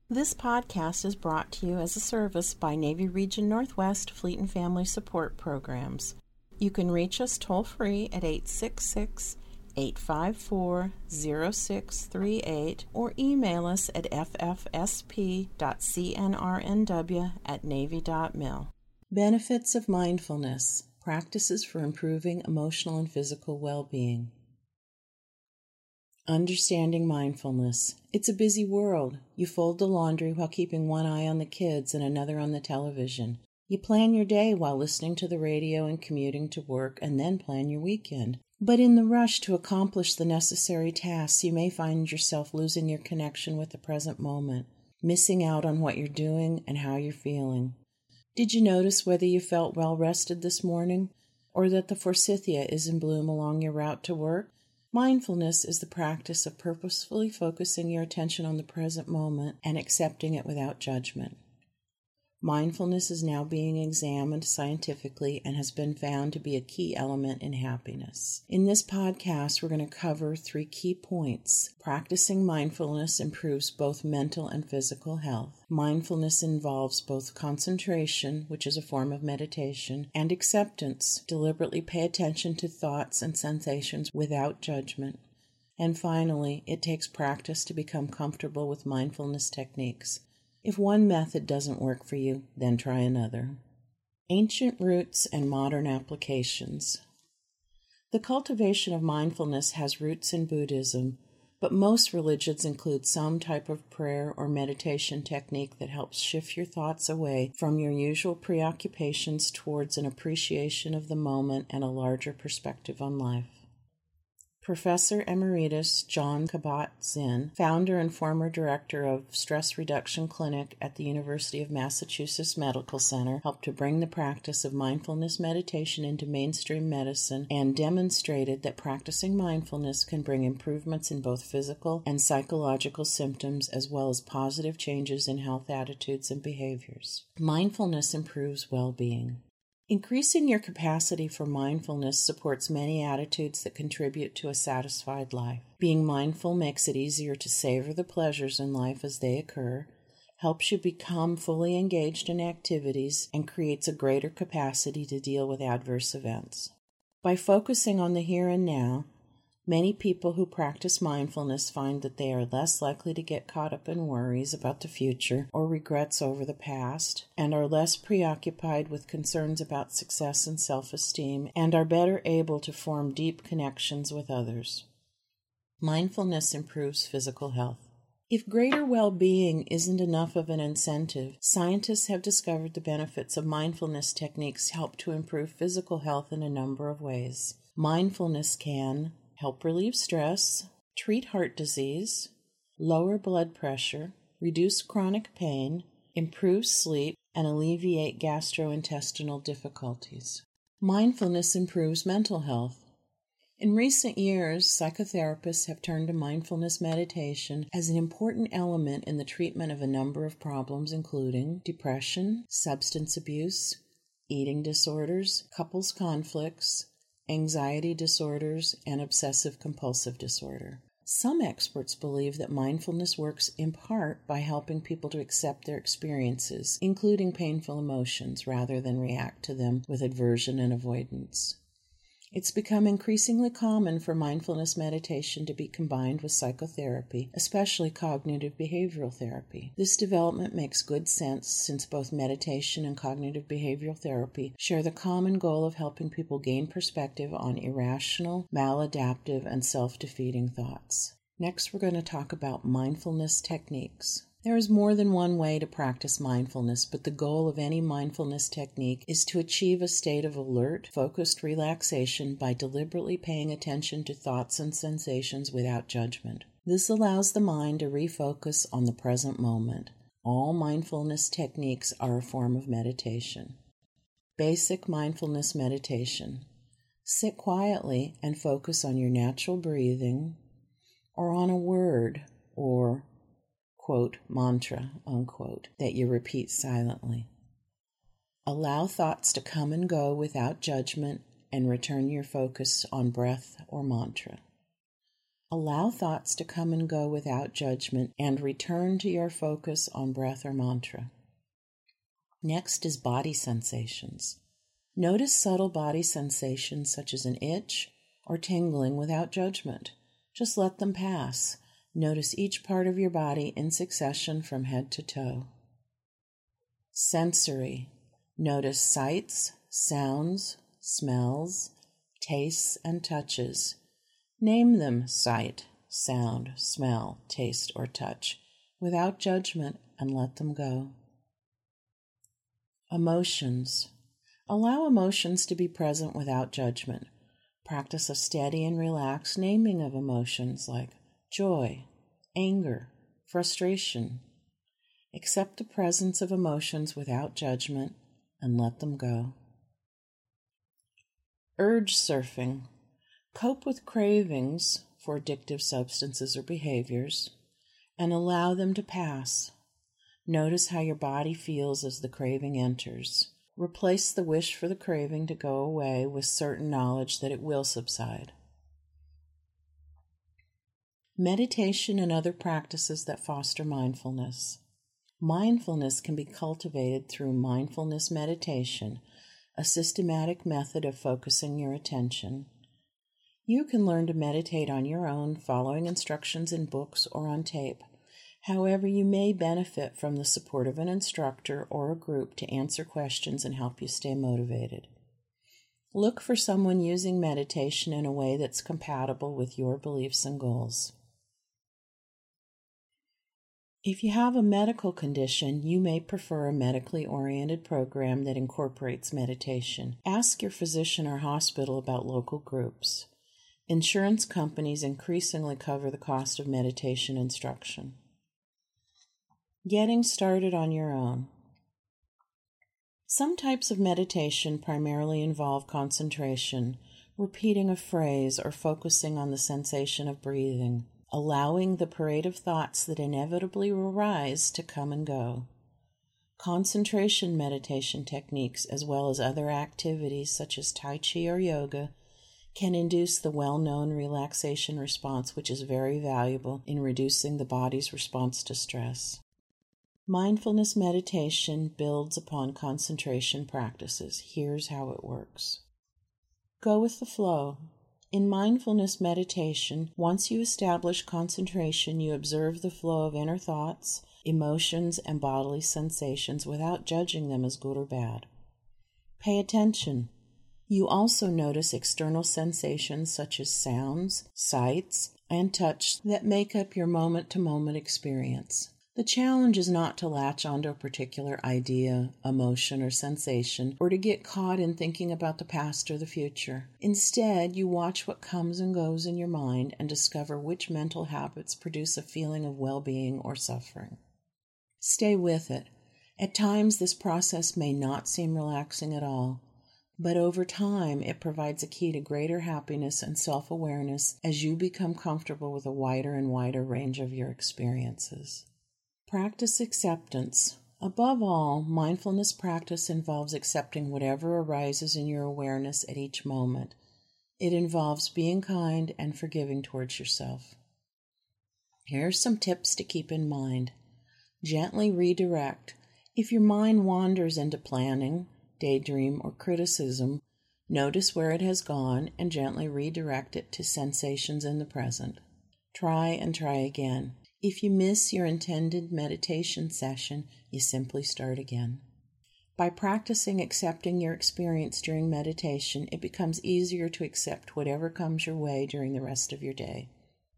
This podcast is brought to you as a service by Navy Region Northwest Fleet and Family Support Programs. You can reach us toll-free at 866-854-0638 or email us at ffsp.cnrnw@navy.mil. Benefits of mindfulness, practices for improving emotional and physical well-being. Understanding mindfulness. It's a busy world. You fold the laundry while keeping one eye on the kids and another on the television. You plan your day while listening to the radio and commuting to work, and then plan your weekend. But in the rush to accomplish the necessary tasks, you may find yourself losing your connection with the present moment, missing out on what you're doing and how you're feeling. Did you notice whether you felt well rested this morning, or that the forsythia is in bloom along your route to work? Mindfulness is the practice of purposefully focusing your attention on the present moment and accepting it without judgment. Mindfulness is now being examined scientifically and has been found to be a key element in happiness. In this podcast, we're going to cover 3 key points. Practicing mindfulness improves both mental and physical health. Mindfulness involves both concentration, which is a form of meditation, and acceptance. Deliberately pay attention to thoughts and sensations without judgment. And finally, it takes practice to become comfortable with mindfulness techniques. If one method doesn't work for you, then try another. Ancient roots and modern applications. The cultivation of mindfulness has roots in Buddhism, but most religions include some type of prayer or meditation technique that helps shift your thoughts away from your usual preoccupations towards an appreciation of the moment and a larger perspective on life. Professor Emeritus Jon Kabat-Zinn, founder and former director of Stress Reduction Clinic at the University of Massachusetts Medical Center, helped to bring the practice of mindfulness meditation into mainstream medicine and demonstrated that practicing mindfulness can bring improvements in both physical and psychological symptoms as well as positive changes in health attitudes and behaviors. Mindfulness improves well-being. Increasing your capacity for mindfulness supports many attitudes that contribute to a satisfied life. Being mindful makes it easier to savor the pleasures in life as they occur, helps you become fully engaged in activities, and creates a greater capacity to deal with adverse events. By focusing on the here and now, many people who practice mindfulness find that they are less likely to get caught up in worries about the future or regrets over the past, and are less preoccupied with concerns about success and self-esteem, and are better able to form deep connections with others. Mindfulness improves physical health. If greater well-being isn't enough of an incentive, scientists have discovered the benefits of mindfulness techniques help to improve physical health in a number of ways. Mindfulness can help relieve stress, treat heart disease, lower blood pressure, reduce chronic pain, improve sleep, and alleviate gastrointestinal difficulties. Mindfulness improves mental health. In recent years, psychotherapists have turned to mindfulness meditation as an important element in the treatment of a number of problems, including depression, substance abuse, eating disorders, couples conflicts, anxiety disorders, and obsessive-compulsive disorder. Some experts believe that mindfulness works in part by helping people to accept their experiences, including painful emotions, rather than react to them with aversion and avoidance. It's become increasingly common for mindfulness meditation to be combined with psychotherapy, especially cognitive behavioral therapy. This development makes good sense since both meditation and cognitive behavioral therapy share the common goal of helping people gain perspective on irrational, maladaptive, and self-defeating thoughts. Next, we're going to talk about mindfulness techniques. There is more than one way to practice mindfulness, but the goal of any mindfulness technique is to achieve a state of alert, focused relaxation by deliberately paying attention to thoughts and sensations without judgment. This allows the mind to refocus on the present moment. All mindfulness techniques are a form of meditation. Basic mindfulness meditation. Sit quietly and focus on your natural breathing or on a word or quote, mantra, unquote, that you repeat silently. Allow thoughts to come and go without judgment and return your focus on breath or mantra. Allow thoughts to come and go without judgment and return to your focus on breath or mantra. Next is body sensations. Notice subtle body sensations such as an itch or tingling without judgment. Just let them pass. Notice each part of your body in succession from head to toe. Sensory. Notice sights, sounds, smells, tastes, and touches. Name them sight, sound, smell, taste, or touch without judgment and let them go. Emotions. Allow emotions to be present without judgment. Practice a steady and relaxed naming of emotions like joy, anger, frustration. Accept the presence of emotions without judgment and let them go. Urge surfing. Cope with cravings for addictive substances or behaviors and allow them to pass. Notice how your body feels as the craving enters. Replace the wish for the craving to go away with certain knowledge that it will subside. Meditation and other practices that foster mindfulness. Mindfulness can be cultivated through mindfulness meditation, a systematic method of focusing your attention. You can learn to meditate on your own, following instructions in books or on tape. However, you may benefit from the support of an instructor or a group to answer questions and help you stay motivated. Look for someone using meditation in a way that's compatible with your beliefs and goals. If you have a medical condition, you may prefer a medically oriented program that incorporates meditation. Ask your physician or hospital about local groups. Insurance companies increasingly cover the cost of meditation instruction. Getting started on your own. Some types of meditation primarily involve concentration, repeating a phrase, or focusing on the sensation of breathing, allowing the parade of thoughts that inevitably arise to come and go. Concentration meditation techniques, as well as other activities such as Tai Chi or yoga, can induce the well-known relaxation response, which is very valuable in reducing the body's response to stress. Mindfulness meditation builds upon concentration practices. Here's how it works. Go with the flow. In mindfulness meditation, once you establish concentration, you observe the flow of inner thoughts, emotions, and bodily sensations without judging them as good or bad. Pay attention. You also notice external sensations such as sounds, sights, and touch that make up your moment-to-moment experience. The challenge is not to latch onto a particular idea, emotion, or sensation, or to get caught in thinking about the past or the future. Instead, you watch what comes and goes in your mind and discover which mental habits produce a feeling of well-being or suffering. Stay with it. At times, this process may not seem relaxing at all, but over time, it provides a key to greater happiness and self-awareness as you become comfortable with a wider and wider range of your experiences. Practice acceptance. Above all, mindfulness practice involves accepting whatever arises in your awareness at each moment. It involves being kind and forgiving towards yourself. Here are some tips to keep in mind. Gently redirect. If your mind wanders into planning, daydream, or criticism, notice where it has gone and gently redirect it to sensations in the present. Try and try again. If you miss your intended meditation session, you simply start again. By practicing accepting your experience during meditation, it becomes easier to accept whatever comes your way during the rest of your day.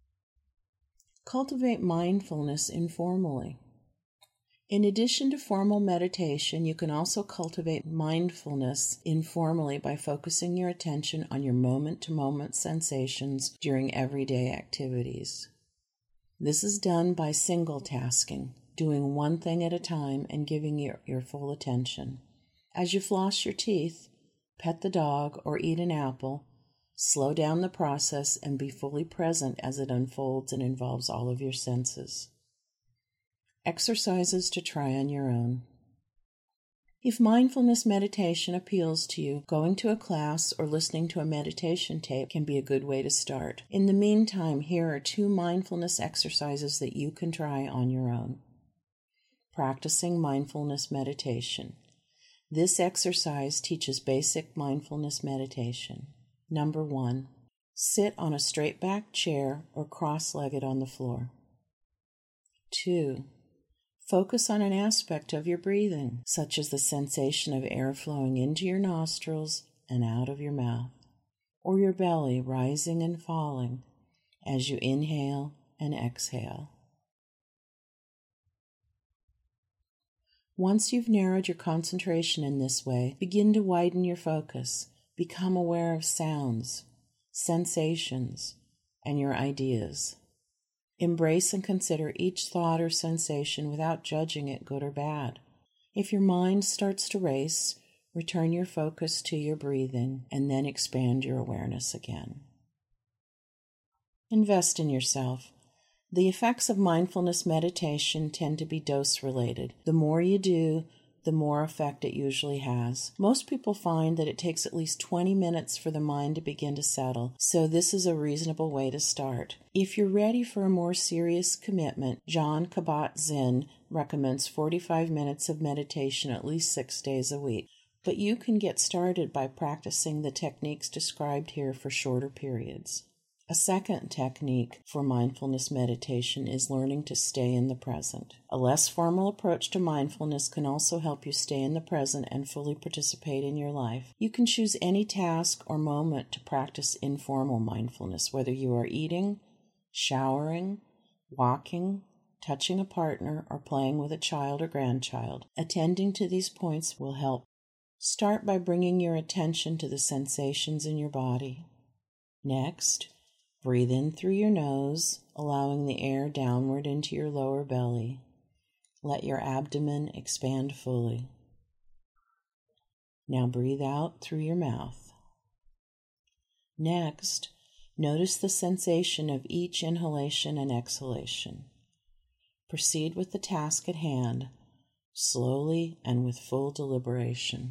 Cultivate mindfulness informally. In addition to formal meditation, you can also cultivate mindfulness informally by focusing your attention on your moment-to-moment sensations during everyday activities. This is done by single tasking, doing one thing at a time and giving your full attention. As you floss your teeth, pet the dog, or eat an apple, slow down the process and be fully present as it unfolds and involves all of your senses. Exercises to try on your own. If mindfulness meditation appeals to you, going to a class or listening to a meditation tape can be a good way to start. In the meantime, here are 2 mindfulness exercises that you can try on your own. Practicing mindfulness meditation. This exercise teaches basic mindfulness meditation. Number 1. Sit on a straight-backed chair or cross-legged on the floor. 2. Focus on an aspect of your breathing, such as the sensation of air flowing into your nostrils and out of your mouth, or your belly rising and falling as you inhale and exhale. Once you've narrowed your concentration in this way, begin to widen your focus. Become aware of sounds, sensations, and your ideas. Embrace and consider each thought or sensation without judging it good or bad. If your mind starts to race, return your focus to your breathing and then expand your awareness again. Invest in yourself. The effects of mindfulness meditation tend to be dose-related. The more you do, the more effect it usually has. Most people find that it takes at least 20 minutes for the mind to begin to settle, so this is a reasonable way to start. If you're ready for a more serious commitment, Jon Kabat-Zinn recommends 45 minutes of meditation at least 6 days a week. But you can get started by practicing the techniques described here for shorter periods. A second technique for mindfulness meditation is learning to stay in the present. A less formal approach to mindfulness can also help you stay in the present and fully participate in your life. You can choose any task or moment to practice informal mindfulness, whether you are eating, showering, walking, touching a partner, or playing with a child or grandchild. Attending to these points will help. Start by bringing your attention to the sensations in your body. Next, breathe in through your nose, allowing the air downward into your lower belly. Let your abdomen expand fully. Now breathe out through your mouth. Next, notice the sensation of each inhalation and exhalation. Proceed with the task at hand, slowly and with full deliberation.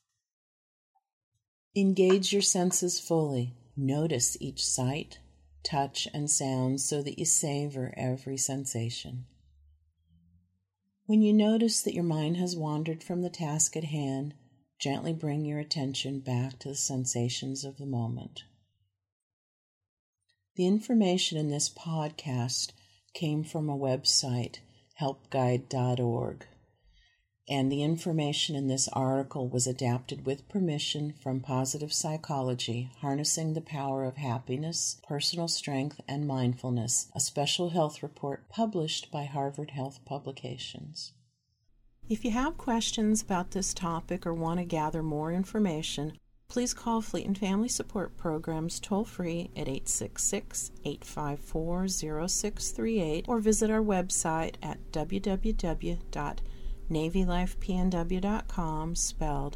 Engage your senses fully. Notice each sight, touch, and sound so that you savor every sensation. When you notice that your mind has wandered from the task at hand, gently bring your attention back to the sensations of the moment. The information in this podcast came from a website, helpguide.org, and the information in this article was adapted with permission from Positive Psychology, Harnessing the Power of Happiness, Personal Strength, and Mindfulness, a special health report published by Harvard Health Publications. If you have questions about this topic or want to gather more information, please call Fleet and Family Support Programs toll-free at 866-854-0638 or visit our website at www.navylifepnw.com, spelled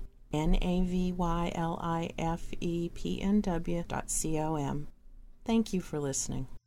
NAVYLIFEPNW.com. Thank you for listening.